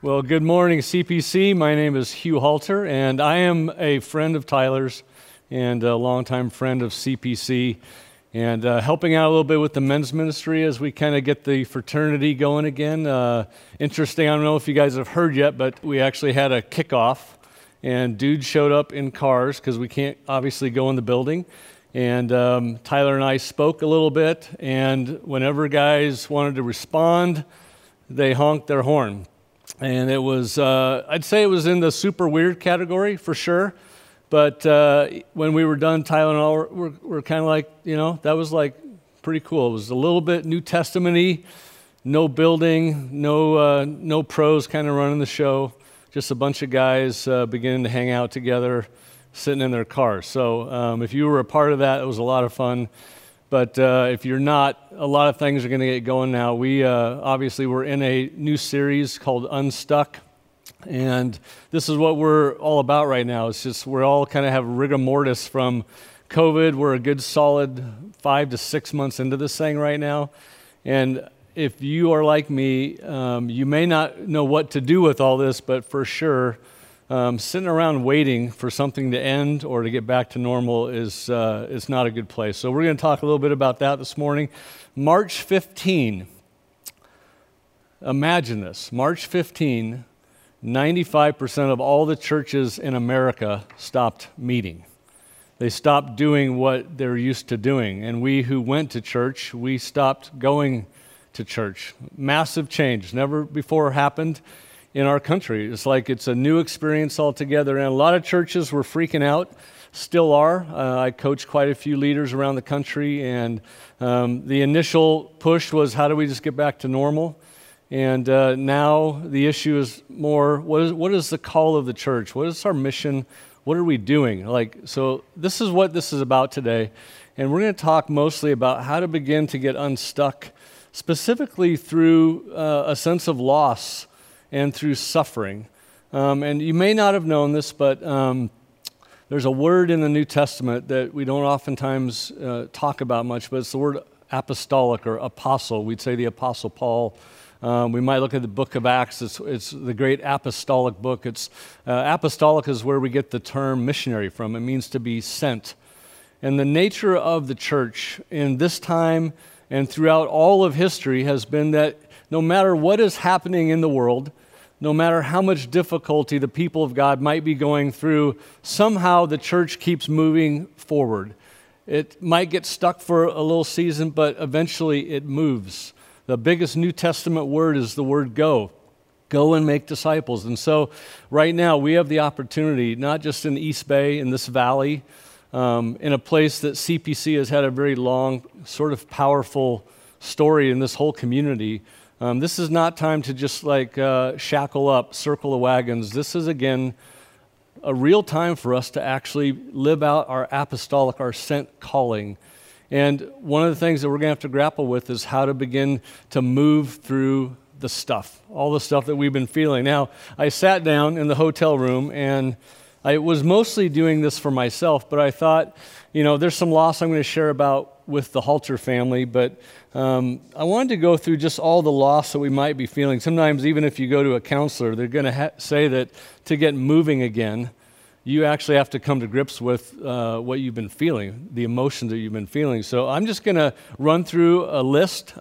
Well, good morning, CPC. My name is Hugh Halter, and I am a friend of Tyler's and a longtime friend of CPC, and helping out a little bit with the men's ministry as we kind of get the fraternity going again. Interesting, I don't know if you guys have heard yet, but we actually had a kickoff, and dudes showed up in cars because we can't obviously go in the building. And Tyler and I spoke a little bit, and whenever guys wanted to respond, they honked their horn. And it was, I'd say it was in the super weird category for sure. But when we were done, Tyler and I were kind of like, that was like pretty cool. It was a little bit New Testament-y, no building, no pros kind of running the show, just a bunch of guys beginning to hang out together, sitting in their cars. So if you were a part of that, it was a lot of fun. But if you're not, a lot of things are going to get going now. We obviously we're in a new series called Unstuck, and this is what we're all about right now. It's just we're all kind of have rigor mortis from COVID. We're a good solid 5 to 6 months into this thing right now, and if you are like me, you may not know what to do with all this, but for sure, sitting around waiting for something to end or to get back to normal is not a good place. So we're going to talk a little bit about that this morning. March 15, imagine this, March 15, 95% of all the churches in America stopped meeting. They stopped doing what they're used to doing. And we who went to church, we stopped going to church. Massive change, never before happened in our country. It's like it's a new experience altogether, and a lot of churches were freaking out, still are. I coach quite a few leaders around the country, and the initial push was, how do we just get back to normal? And now the issue is more, what is the call of the church? What is our mission? What are we doing? So this is what this is about today, and we're going to talk mostly about how to begin to get unstuck, specifically through a sense of loss and through suffering. And you may not have known this, but there's a word in the New Testament that we don't oftentimes talk about much, but it's the word apostolic or apostle. We'd say the Apostle Paul. We might look at the book of Acts. It's the great apostolic book. Apostolic is where we get the term missionary from. It means to be sent. And the nature of the church in this time and throughout all of history has been that no matter what is happening in the world, no matter how much difficulty the people of God might be going through, somehow the church keeps moving forward. It might get stuck for a little season, but eventually it moves. The biggest New Testament word is the word go. Go and make disciples. And so right now we have the opportunity, not just in East Bay, in this valley, in a place that CPC has had a very long, sort of powerful story in this whole community. This is not time to just shackle up, circle the wagons. This is, again, a real time for us to actually live out our apostolic, our sent calling. And one of the things that we're going to have to grapple with is how to begin to move through the stuff, all the stuff that we've been feeling. Now, I sat down in the hotel room, and I was mostly doing this for myself, but I thought, there's some loss I'm going to share about with the Halter family, but I wanted to go through just all the loss that we might be feeling. Sometimes even if you go to a counselor, they're going to say that to get moving again, you actually have to come to grips with what you've been feeling, the emotions that you've been feeling. So I'm just going to run through a list.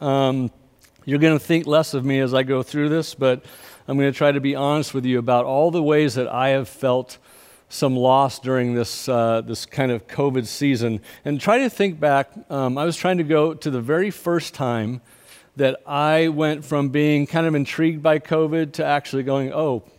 You're going to think less of me as I go through this, but I'm going to try to be honest with you about all the ways that I have felt some loss during this kind of COVID season. And try to think back, I was trying to go to the very first time that I went from being kind of intrigued by COVID to actually going,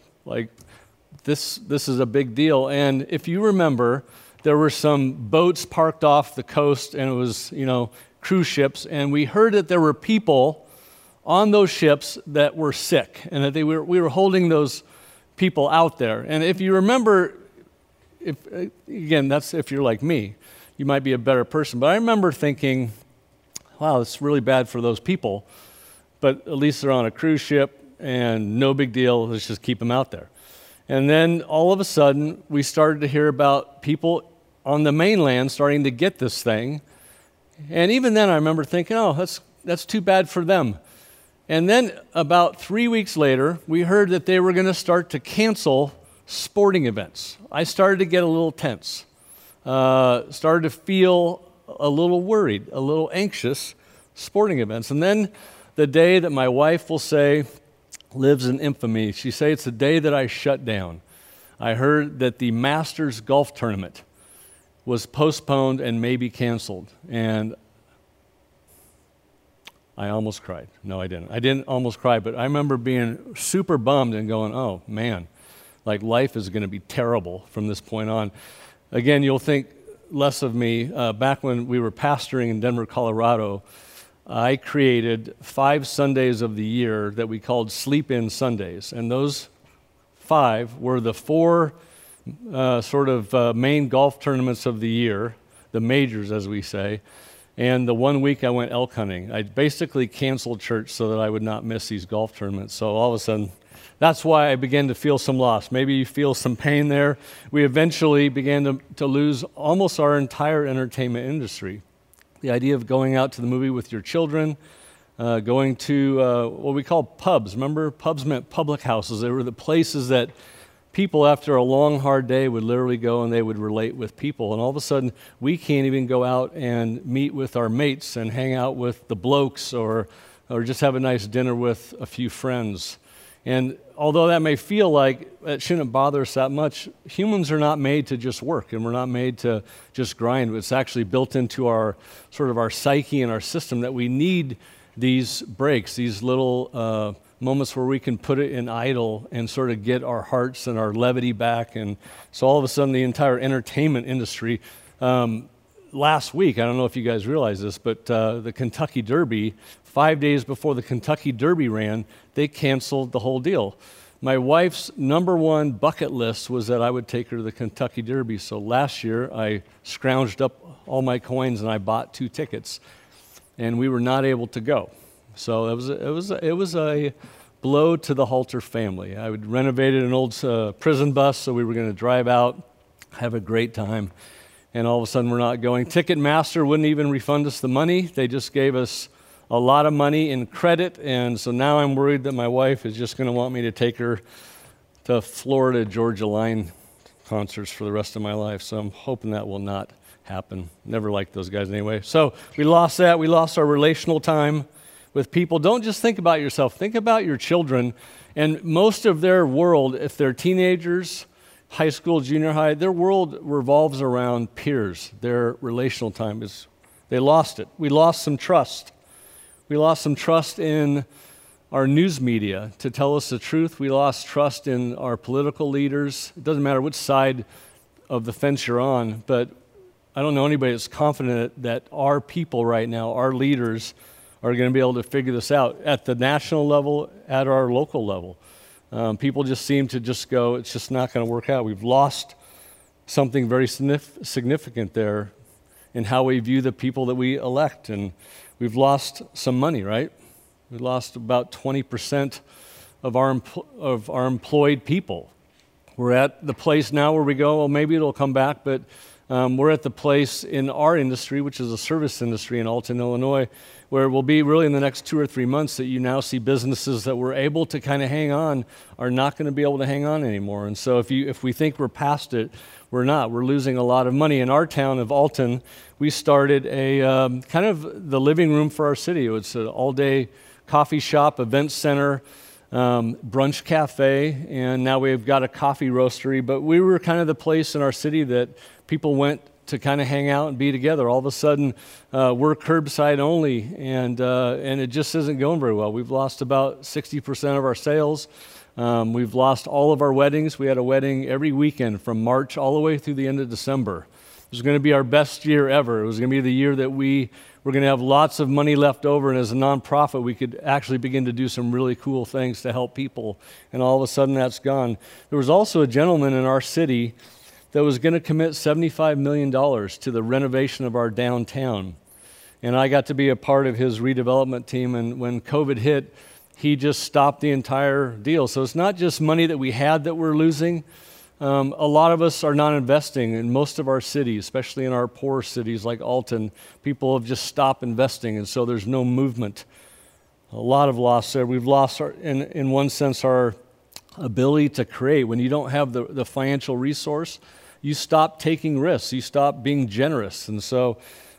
this is a big deal. And if you remember, there were some boats parked off the coast, and it was, cruise ships, and we heard that there were people on those ships that were sick, and that we were holding those people out there. And if you remember, that's if you're like me, you might be a better person. But I remember thinking, wow, it's really bad for those people, but at least they're on a cruise ship, and no big deal, let's just keep them out there. And then all of a sudden, we started to hear about people on the mainland starting to get this thing. And even then, I remember thinking, that's too bad for them. And then about 3 weeks later, we heard that they were going to start to cancel sporting events. I started to get a little tense, started to feel a little worried, a little anxious, sporting events. And then the day that my wife will say lives in infamy, she say it's the day that I shut down. I heard that the Masters golf tournament was postponed and maybe canceled. And I almost cried. No, I didn't. I didn't almost cry, but I remember being super bummed and going, oh, man, like life is going to be terrible from this point on. Again, you'll think less of me. Back when we were pastoring in Denver, Colorado, I created 5 Sundays of the year that we called Sleep-In Sundays. And those 5 were the 4 main golf tournaments of the year, the majors, as we say. And the 1 week I went elk hunting. I basically canceled church so that I would not miss these golf tournaments. So all of a sudden, that's why I began to feel some loss. Maybe you feel some pain there. We eventually began to lose almost our entire entertainment industry. The idea of going out to the movie with your children, going to what we call pubs. Remember, pubs meant public houses. They were the places that people, after a long, hard day, would literally go and they would relate with people. And all of a sudden, we can't even go out and meet with our mates and hang out with the blokes or just have a nice dinner with a few friends. And although that may feel like it shouldn't bother us that much, humans are not made to just work, and we're not made to just grind. It's actually built into our psyche and our system that we need these breaks, these little moments where we can put it in idle and sort of get our hearts and our levity back. And so all of a sudden, the entire entertainment industry, last week, I don't know if you guys realize this, but the Kentucky Derby, 5 days before the Kentucky Derby ran, they canceled the whole deal. My wife's number one bucket list was that I would take her to the Kentucky Derby. So last year, I scrounged up all my coins and I bought 2 tickets, and we were not able to go. So it was a blow to the Halter family. I had renovated an old prison bus, so we were going to drive out, have a great time, and all of a sudden we're not going. Ticketmaster wouldn't even refund us the money. They just gave us a lot of money in credit, and so now I'm worried that my wife is just going to want me to take her to Florida Georgia Line concerts for the rest of my life, so I'm hoping that will not happen. Never liked those guys anyway. So we lost that. We lost our relational time with people. Don't just think about yourself. Think about your children. And most of their world, if they're teenagers, high school, junior high, their world revolves around peers. Their relational time they lost it. We lost some trust. We lost some trust in our news media to tell us the truth. We lost trust in our political leaders. It doesn't matter which side of the fence you're on, but I don't know anybody that's confident that our people right now, our leaders, are going to be able to figure this out at the national level, at our local level. People just seem to just go, it's just not going to work out. We've lost something very significant there in how we view the people that we elect, and we've lost some money, right? We lost about 20% of our employed people. We're at the place now where we go, well, maybe it'll come back, but we're at the place in our industry, which is a service industry in Alton, Illinois, where it will be really in the next 2 or 3 months that you now see businesses that were able to kind of hang on are not going to be able to hang on anymore. And so if we think we're past it, we're not. We're losing a lot of money. In our town of Alton, we started a kind of the living room for our city. It's an all-day coffee shop, event center, brunch cafe, and now we've got a coffee roastery. But we were kind of the place in our city that people went to kind of hang out and be together. All of a sudden, we're curbside only, and it just isn't going very well. We've lost about 60% of our sales. We've lost all of our weddings. We had a wedding every weekend from March all the way through the end of December. It was going to be our best year ever. It was going to be the year that we were going to have lots of money left over, and as a nonprofit, we could actually begin to do some really cool things to help people. And all of a sudden, that's gone. There was also a gentleman in our city that was going to commit $75 million to the renovation of our downtown. And I got to be a part of his redevelopment team, and when COVID hit, he just stopped the entire deal. So it's not just money that we had that we're losing. A lot of us are not investing in most of our cities, especially in our poor cities like Alton. People have just stopped investing, and so there's no movement. A lot of loss there. We've lost, in one sense, our ability to create. When you don't have the financial resource, you stop taking risks. You stop being generous. And so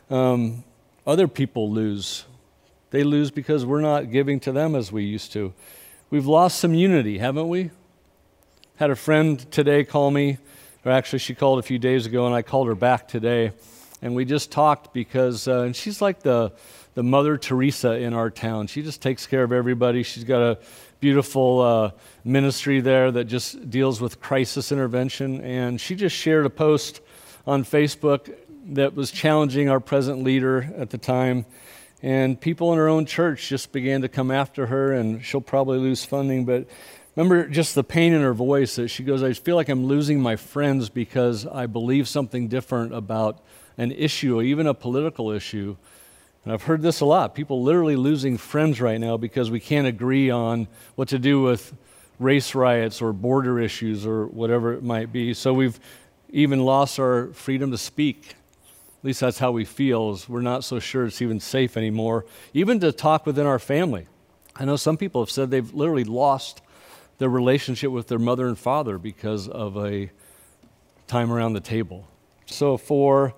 other people lose. They lose because we're not giving to them as we used to. We've lost some unity, haven't we? Had a friend today call me, or actually she called a few days ago, and I called her back today. And we just talked because, and she's like the Mother Teresa in our town. She just takes care of everybody. She's got a beautiful ministry there that just deals with crisis intervention. And she just shared a post on Facebook that was challenging our present leader at the time. And people in her own church just began to come after her, and she'll probably lose funding. But remember just the pain in her voice that she goes, I feel like I'm losing my friends because I believe something different about an issue, or even a political issue. And I've heard this a lot. People literally losing friends right now because we can't agree on what to do with race riots or border issues or whatever it might be. So we've even lost our freedom to speak. At least that's how we feel, is we're not so sure it's even safe anymore, even to talk within our family. I know some people have said they've literally lost their relationship with their mother and father because of a time around the table. So for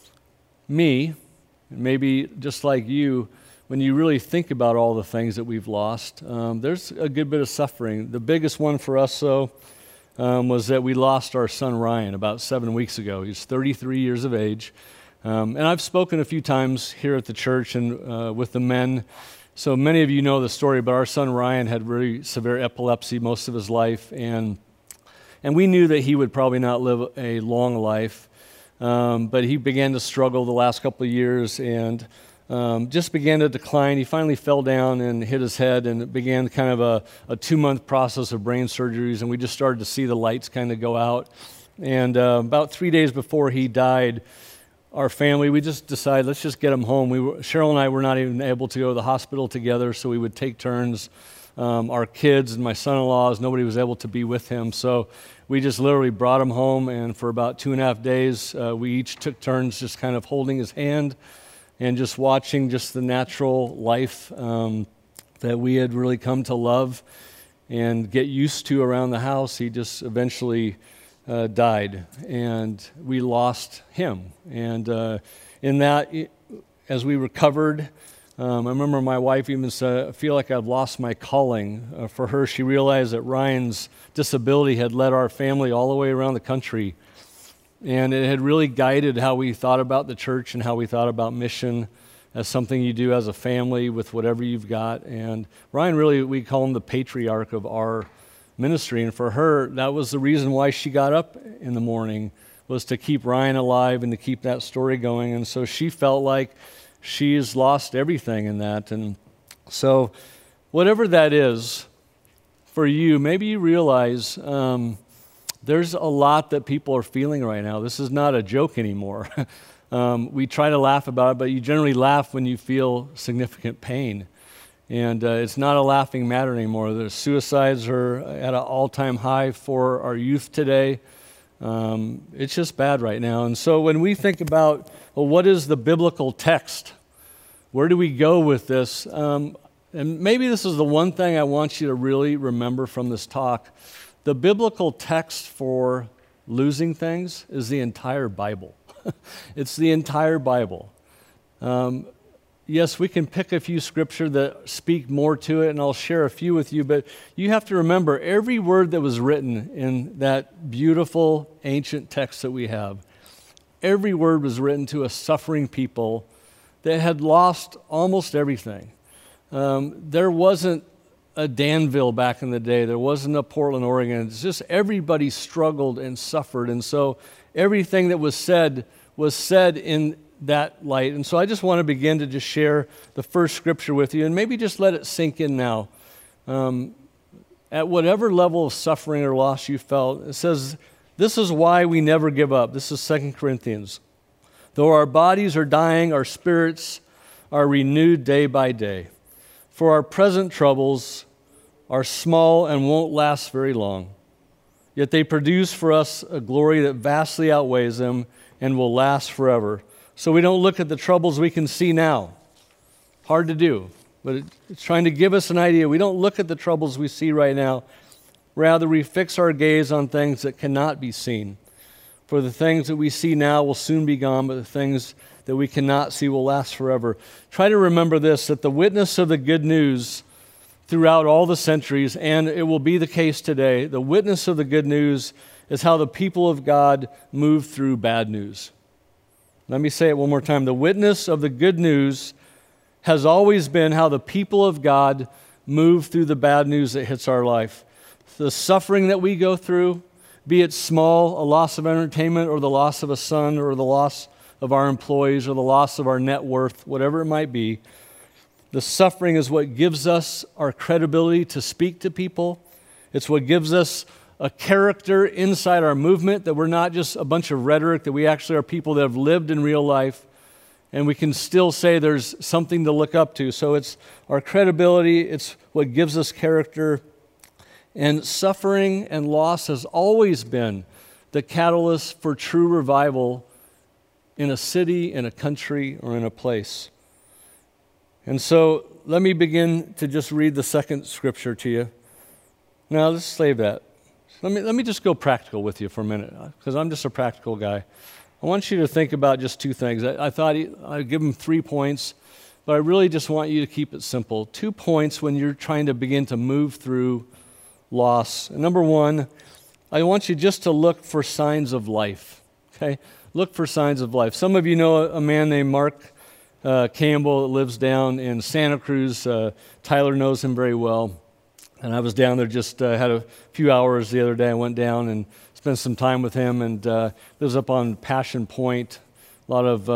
me, maybe just like you, when you really think about all the things that we've lost, there's a good bit of suffering. The biggest one for us, though, was that we lost our son Ryan about 7 weeks ago. He's 33 years of age. And I've spoken a few times here at the church and with the men. So many of you know the story, but our son Ryan had really severe epilepsy most of his life. And we knew that he would probably not live a long life. But he began to struggle the last couple of years and just began to decline. He finally fell down and hit his head, and it began kind of a 2-month process of brain surgeries, and we just started to see the lights kind of go out. And about 3 days before he died, our family, we just decided, let's just get him home. Cheryl and I were not even able to go to the hospital together, so we would take turns. Our kids and my son-in-laws, nobody was able to be with him, so we just literally brought him home, and for about 2.5 days, we each took turns just kind of holding his hand and just watching just the natural life that we had really come to love and get used to around the house. He just eventually died, and we lost him. And in that, as we recovered, I remember my wife even said, I feel like I've lost my calling. For her, she realized that Ryan's disability had led our family all the way around the country, and it had really guided how we thought about the church and how we thought about mission as something you do as a family with whatever you've got. And Ryan, really, we call him the patriarch of our ministry, and for her, that was the reason why she got up in the morning, was to keep Ryan alive and to keep that story going. And so she felt like she's lost everything in that. And so whatever that is for you, maybe you realize there's a lot that people are feeling right now. This is not a joke anymore. We try to laugh about it, but you generally laugh when you feel significant pain. And it's not a laughing matter anymore. The suicides are at an all-time high for our youth today. It's just bad right now. And so when we think about, well, what is the biblical text? Where do we go with this? And maybe this is the one thing I want you to really remember from this talk. The biblical text for losing things is the entire Bible. It's the entire Bible. Yes, we can pick a few scripture that speak more to it, and I'll share a few with you, but you have to remember every word that was written in that beautiful ancient text that we have, every word was written to a suffering people that had lost almost everything. There wasn't a Danville back in the day. There wasn't a Portland, Oregon. It's just everybody struggled and suffered, and so everything that was said in that light. And so I just want to begin to just share the first scripture with you, and maybe just let it sink in now. At whatever level of suffering or loss you felt, it says, this is why we never give up. This is 2 Corinthians. Though our bodies are dying, our spirits are renewed day by day. For our present troubles are small and won't last very long. Yet they produce for us a glory that vastly outweighs them and will last forever. So we don't look at the troubles we can see now. Hard to do. but it's trying to give us an idea. We don't look at the troubles we see right now. Rather, we fix our gaze on things that cannot be seen. For the things that we see now will soon be gone, but the things that we cannot see will last forever. Try to remember this, that the witness of the good news throughout all the centuries, and it will be the case today, the witness of the good news is how the people of God move through bad news. Let me say it one more time. The witness of the good news has always been how the people of God move through the bad news that hits our life. The suffering that we go through, be it small, a loss of entertainment or the loss of a son or the loss of our employees or the loss of our net worth, whatever it might be, the suffering is what gives us our credibility to speak to people. It's what gives us a character inside our movement, that we're not just a bunch of rhetoric, that we actually are people that have lived in real life, and we can still say there's something to look up to. So it's our credibility, it's what gives us character. And suffering and loss has always been the catalyst for true revival in a city, in a country, or in a place. And so let me begin to just read the second scripture to you. Now, let's save that. Let me just go practical with you for a minute, because I'm just a practical guy. I want you to think about just two things. I thought I'd give them 3 points, but I really just want you to keep it simple. 2 points when you're trying to begin to move through loss. And number one, I want you just to look for signs of life, okay? Look for signs of life. Some of you know a man named Mark Campbell that lives down in Santa Cruz. Tyler knows him very well. And I was down there, just had a few hours the other day. I went down and spent some time with him, and lives up on Passion Point. A lot of,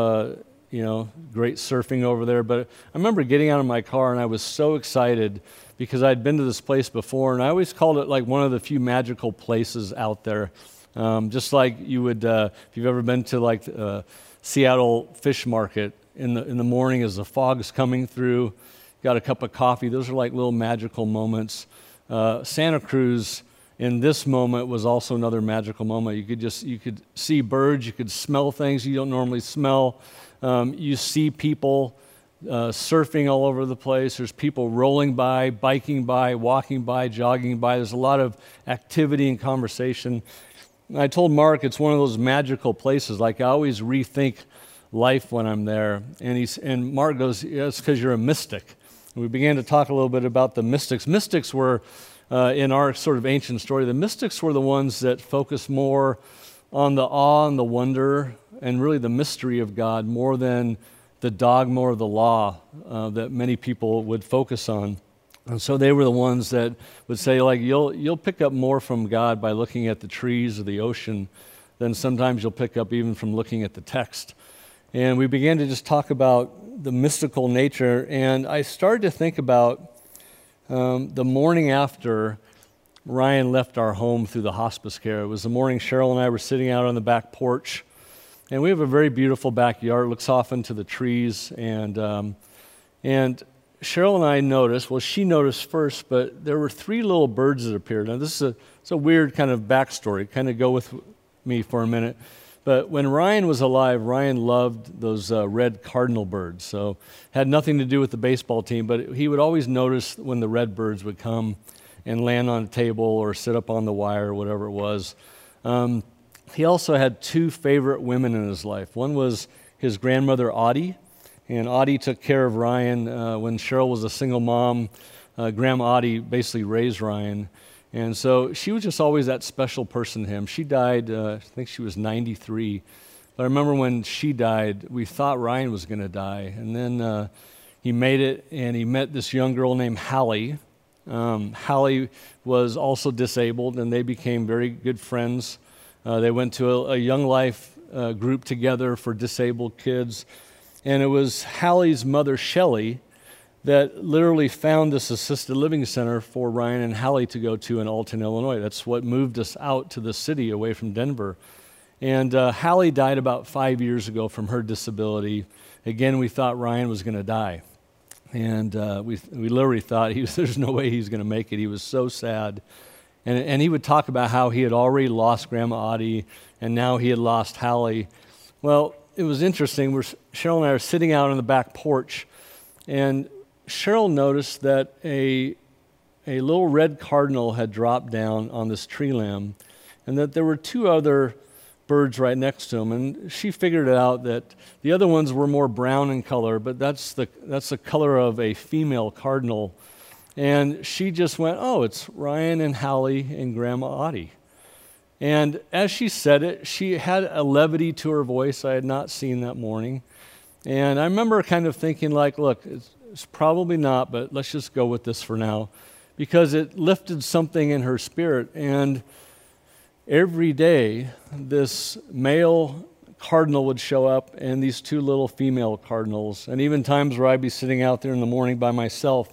great surfing over there. But I remember getting out of my car, and I was so excited because I'd been to this place before, and I always called it like one of the few magical places out there. Just like you would, if you've ever been to like Seattle Fish Market in the morning as the fog's coming through, got a cup of coffee. Those are like little magical moments. Santa Cruz in this moment was also another magical moment. You could see birds, you could smell things you don't normally smell. You see people surfing all over the place. There's people rolling by, biking by, walking by, jogging by. There's a lot of activity and conversation. And I told Mark it's one of those magical places. Like I always rethink life when I'm there. And Mark goes, yeah, it's because you're a mystic. And we began to talk a little bit about the mystics. Mystics were, in our sort of ancient story, the mystics were the ones that focused more on the awe and the wonder and really the mystery of God more than the dogma or the law that many people would focus on. And so they were the ones that would say, like, you'll pick up more from God by looking at the trees or the ocean than sometimes you'll pick up even from looking at the text. And we began to just talk about the mystical nature, and I started to think about the morning after Ryan left our home through the hospice care. It was the morning Cheryl and I were sitting out on the back porch, and we have a very beautiful backyard. It looks off into the trees, and Cheryl and I noticed, well, she noticed first, but there were 3 little birds that appeared. Now, this is it's a weird kind of backstory. Kind of go with me for a minute. But when Ryan was alive, Ryan loved those red cardinal birds. So had nothing to do with the baseball team, but he would always notice when the red birds would come and land on a table or sit up on the wire or whatever it was. He also had 2 favorite women in his life. One was his grandmother, Audie, and Audie took care of Ryan when Cheryl was a single mom. Grandma Audie basically raised Ryan. And so she was just always that special person to him. She died, I think she was 93. But I remember when she died, we thought Ryan was going to die. And then he made it, and he met this young girl named Hallie. Hallie was also disabled, and they became very good friends. They went to a Young Life group together for disabled kids. And it was Hallie's mother, Shelley, that literally found this assisted living center for Ryan and Hallie to go to in Alton, Illinois. That's what moved us out to the city away from Denver. And Hallie died about 5 years ago from her disability. Again, we thought Ryan was going to die. And we literally thought there's no way he's going to make it. He was so sad. And he would talk about how he had already lost Grandma Audie, and now he had lost Hallie. Well, it was interesting. Cheryl and I are sitting out on the back porch, and Cheryl noticed that a little red cardinal had dropped down on this tree limb, and that there were two other birds right next to him. And she figured out that the other ones were more brown in color, but that's the color of a female cardinal. And she just went, oh, it's Ryan and Hallie and Grandma Audie. And as she said it, she had a levity to her voice I had not seen that morning. And I remember kind of thinking like, look, it's probably not, but let's just go with this for now, because it lifted something in her spirit. And every day, this male cardinal would show up and these two little female cardinals. And even times where I'd be sitting out there in the morning by myself,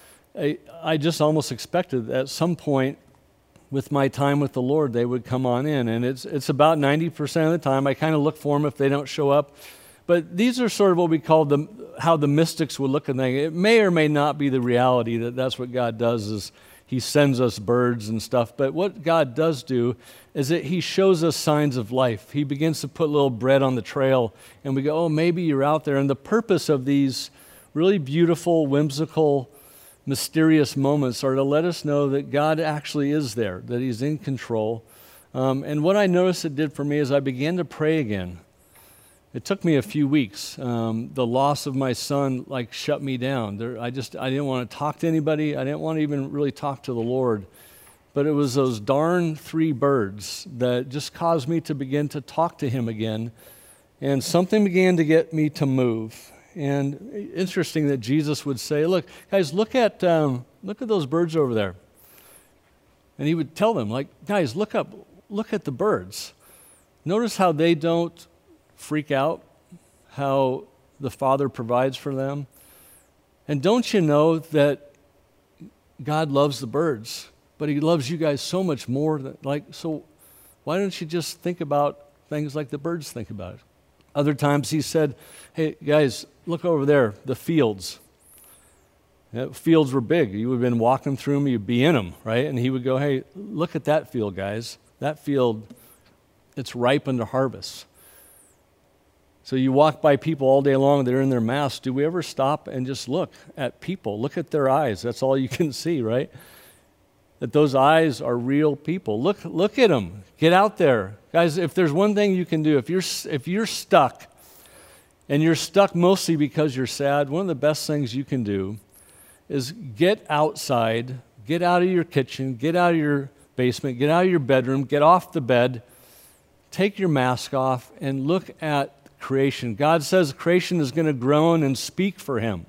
I just almost expected at some point with my time with the Lord, they would come on in. And it's about 90% of the time. I kind of look for them if they don't show up. But these are sort of what we call how the mystics would look at things. It may or may not be the reality that that's what God does, is he sends us birds and stuff. But what God does do is that he shows us signs of life. He begins to put little bread on the trail, and we go, oh, maybe you're out there. And the purpose of these really beautiful, whimsical, mysterious moments are to let us know that God actually is there, that he's in control. And what I noticed it did for me is I began to pray again. It took me a few weeks. The loss of my son shut me down. I didn't want to talk to anybody. I didn't want to even really talk to the Lord. But it was those darn three birds that just caused me to begin to talk to him again. And something began to get me to move. And interesting that Jesus would say, look, guys, look at those birds over there. And he would tell them, guys, look up, look at the birds. Notice how they don't freak out, how the Father provides for them. And don't you know that God loves the birds, but he loves you guys so much more. So why don't you just think about things like the birds think about it? Other times he said, hey, guys, look over there, the fields. Fields were big. You would have been walking through them, you'd be in them, right? And he would go, hey, look at that field, guys. That field, it's ripe unto harvest. So you walk by people all day long, they're in their masks. Do we ever stop and just look at people? Look at their eyes. That's all you can see, right? That those eyes are real people. Look at them. Get out there. Guys, if there's one thing you can do, if you're stuck, and you're stuck mostly because you're sad, one of the best things you can do is get outside, get out of your kitchen, get out of your basement, get out of your bedroom, get off the bed, take your mask off, and look at creation. God says creation is going to groan and speak for him.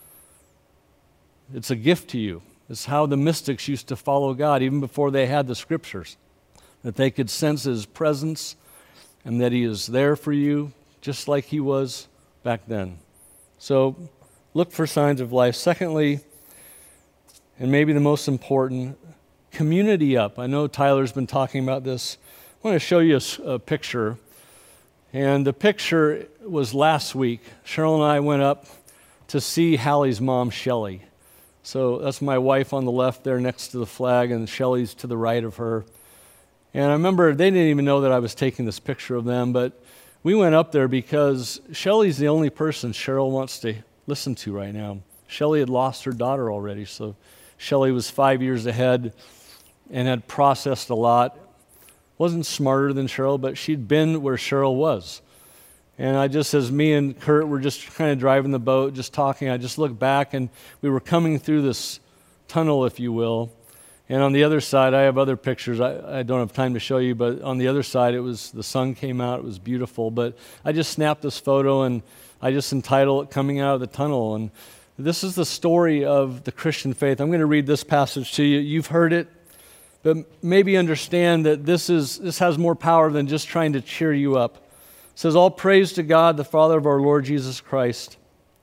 It's a gift to you. It's how the mystics used to follow God, even before they had the scriptures, that they could sense his presence and that he is there for you, just like he was back then. So look for signs of life. Secondly, and maybe the most important, community up. I know Tyler's been talking about this. I want to show you a picture. And the picture was last week. Cheryl and I went up to see Hallie's mom, Shelley. So that's my wife on the left there next to the flag, and Shelley's to the right of her. And I remember they didn't even know that I was taking this picture of them, but we went up there because Shelley's the only person Cheryl wants to listen to right now. Shelley had lost her daughter already, so Shelley was 5 years ahead and had processed a lot. Wasn't smarter than Cheryl, but she'd been where Cheryl was. And as me and Kurt were just kind of driving the boat, just talking, I just looked back and we were coming through this tunnel, if you will. And on the other side, I have other pictures. I don't have time to show you, but on the other side, the sun came out. It was beautiful. But I just snapped this photo, and I just entitled it Coming Out of the Tunnel. And this is the story of the Christian faith. I'm going to read this passage to you. You've heard it, but maybe understand that this has more power than just trying to cheer you up. It says, all praise to God, the Father of our Lord Jesus Christ.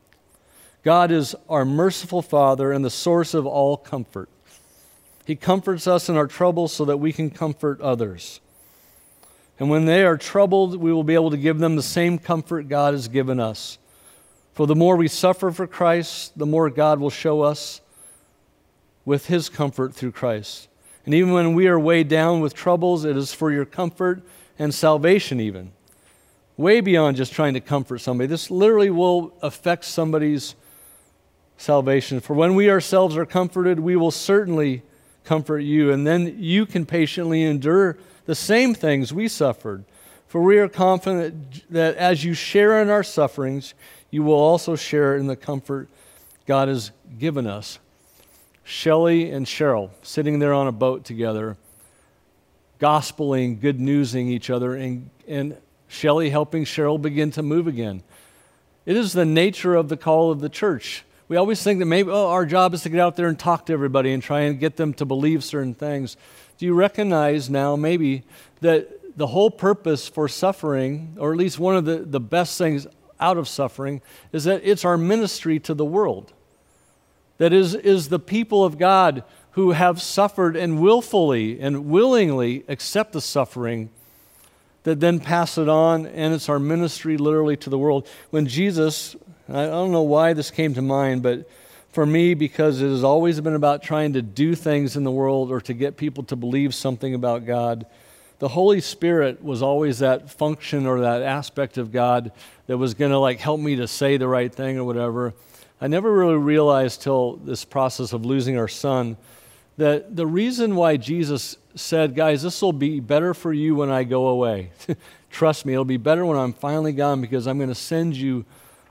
God is our merciful Father and the source of all comfort. He comforts us in our troubles so that we can comfort others. And when they are troubled, we will be able to give them the same comfort God has given us. For the more we suffer for Christ, the more God will show us with his comfort through Christ. And even when we are weighed down with troubles, it is for your comfort and salvation even. Way beyond just trying to comfort somebody. This literally will affect somebody's salvation. For when we ourselves are comforted, we will certainly comfort you, and then you can patiently endure the same things we suffered. For we are confident that as you share in our sufferings, you will also share in the comfort God has given us. Shelley and Cheryl sitting there on a boat together, gospeling, good newsing each other, and Shelley helping Cheryl begin to move again. It is the nature of the call of the church. We always think that maybe our job is to get out there and talk to everybody and try and get them to believe certain things. Do you recognize now maybe that the whole purpose for suffering, or at least one of the best things out of suffering, is that it's our ministry to the world? That is the people of God who have suffered and willfully and willingly accept the suffering that then pass it on, and it's our ministry literally to the world. When Jesus, I don't know why this came to mind, but for me, because it has always been about trying to do things in the world or to get people to believe something about God, the Holy Spirit was always that function or that aspect of God that was going to help me to say the right thing or whatever. I never really realized till this process of losing our son that the reason why Jesus said, guys, this will be better for you when I go away. Trust me, it'll be better when I'm finally gone, because I'm going to send you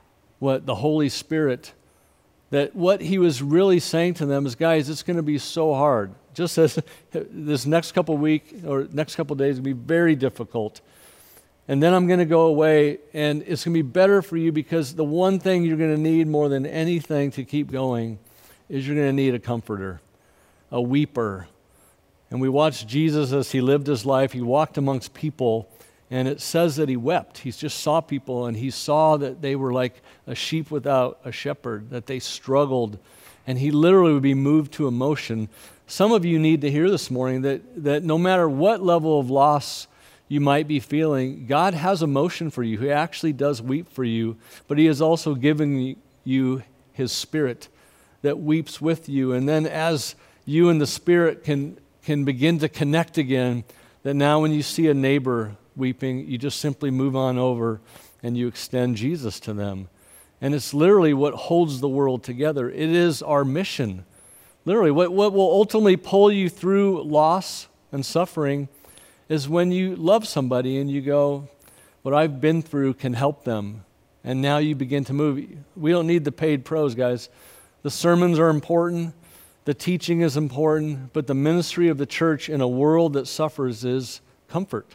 the Holy Spirit. That what he was really saying to them is, guys, it's going to be so hard. Just as this next couple weeks or next couple days will be very difficult. And then I'm going to go away, and it's going to be better for you, because the one thing you're going to need more than anything to keep going is you're going to need a comforter, a weeper. And we watched Jesus as he lived his life. He walked amongst people, and it says that he wept. He just saw people, and he saw that they were like a sheep without a shepherd, that they struggled, and he literally would be moved to emotion. Some of you need to hear this morning that no matter what level of loss you might be feeling, God has emotion for you. He actually does weep for you, but he has also given you his Spirit that weeps with you. And then as you and the Spirit can begin to connect again, that now when you see a neighbor weeping, you just simply move on over and you extend Jesus to them. And it's literally what holds the world together. It is our mission. Literally, what will ultimately pull you through loss and suffering is when you love somebody and you go, what I've been through can help them. And now you begin to move. We don't need the paid pros, guys. The sermons are important. The teaching is important. But the ministry of the church in a world that suffers is comfort.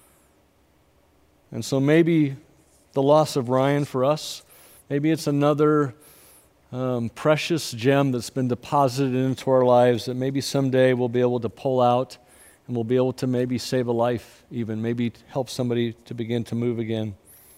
And so maybe the loss of Ryan for us, maybe it's another precious gem that's been deposited into our lives that maybe someday we'll be able to pull out, and we'll be able to maybe save a life even, maybe help somebody to begin to move again.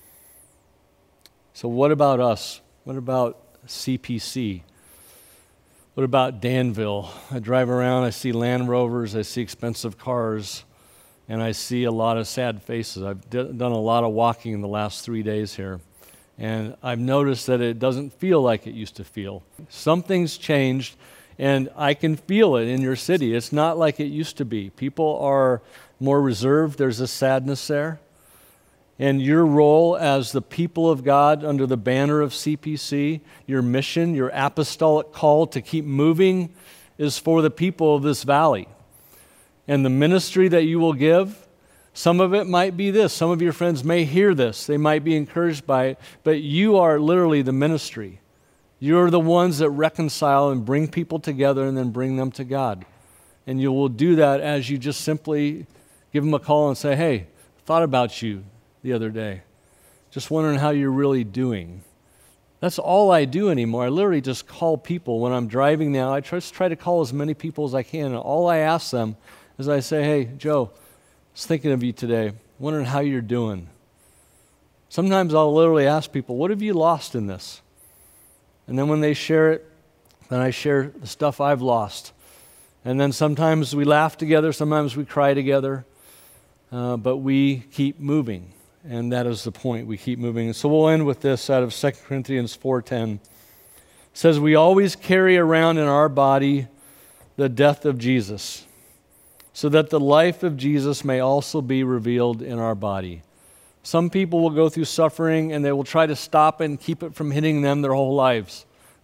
So what about us? What about CPC? What about Danville? I drive around, I see Land Rovers, I see expensive cars, and I see a lot of sad faces. I've done a lot of walking in the last 3 days here, and I've noticed that it doesn't feel like it used to feel. Something's changed, and I can feel it in your city. It's not like it used to be. People are more reserved. There's a sadness there. And your role as the people of God under the banner of CPC, your mission, your apostolic call to keep moving is for the people of this valley. And the ministry that you will give, some of it might be this. Some of your friends may hear this. They might be encouraged by it. But you are literally the ministry. You're the ones that reconcile and bring people together and then bring them to God. And you will do that as you just simply give them a call and say, hey, thought about you the other day. Just wondering how you're really doing. That's all I do anymore. I literally just call people when I'm driving now. I just try to call as many people as I can. And all I ask them is I say, hey, Joe, I was thinking of you today. Wondering how you're doing. Sometimes I'll literally ask people, what have you lost in this? And then when they share it, then I share the stuff I've lost. And then sometimes we laugh together, sometimes we cry together, but we keep moving. And that is the point. We keep moving. So we'll end with this out of 2 Corinthians 4:10. It says, we always carry around in our body the death of Jesus, so that the life of Jesus may also be revealed in our body. Some people will go through suffering and they will try to stop it and keep it from hitting them their whole lives.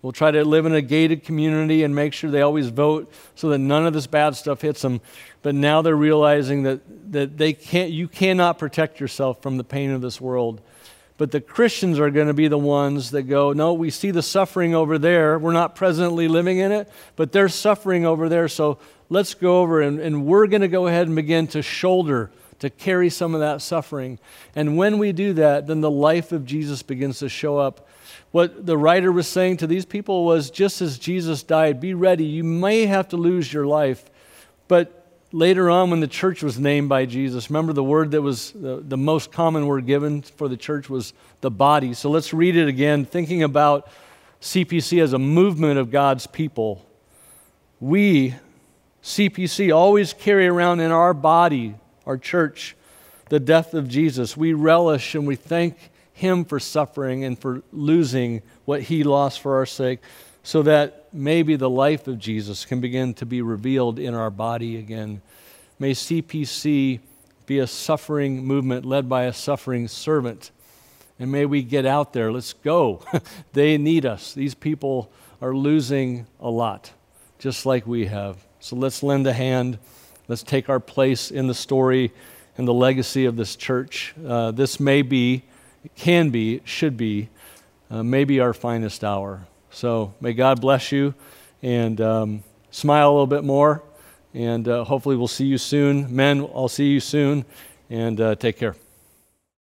We'll try to live in a gated community and make sure they always vote so that none of this bad stuff hits them. But now they're realizing that you cannot protect yourself from the pain of this world. But the Christians are going to be the ones that go, no, we see the suffering over there. We're not presently living in it, but they're suffering over there. So let's go over and we're going to go ahead and begin to carry some of that suffering. And when we do that, then the life of Jesus begins to show up. What the writer was saying to these people was, just as Jesus died, be ready. You may have to lose your life. But later on, when the church was named by Jesus, remember the word that was the most common word given for the church was the body. So let's read it again, thinking about CPC as a movement of God's people. We, CPC, always carry around in our body, our church, the death of Jesus. We relish and we thank Him for suffering and for losing what He lost for our sake, so that maybe the life of Jesus can begin to be revealed in our body again. May CPC be a suffering movement led by a suffering servant. And may we get out there. Let's go. They need us. These people are losing a lot, just like we have. So let's lend a hand. Let's take our place in the story and the legacy of this church. This may be, can be, should be, maybe our finest hour. So may God bless you, and smile a little bit more, and hopefully we'll see you soon. Men, I'll see you soon, and take care.